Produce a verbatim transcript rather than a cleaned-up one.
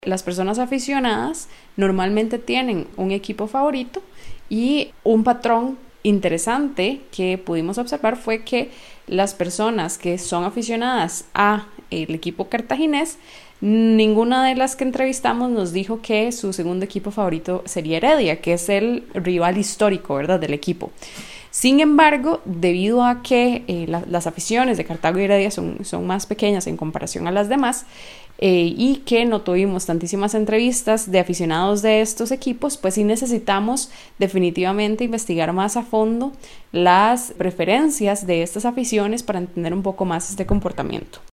Las personas aficionadas normalmente tienen un equipo favorito y un patrón interesante que pudimos observar fue que las personas que son aficionadas a el equipo cartaginés, ninguna de las que entrevistamos nos dijo que su segundo equipo favorito sería Heredia, que es el rival histórico, ¿verdad?, del equipo. Sin embargo, debido a que eh, la, las aficiones de Cartago y Heredia son, son más pequeñas en comparación a las demás, eh, y que no tuvimos tantísimas entrevistas de aficionados de estos equipos, pues sí necesitamos definitivamente investigar más a fondo las preferencias de estas aficiones para entender un poco más este comportamiento.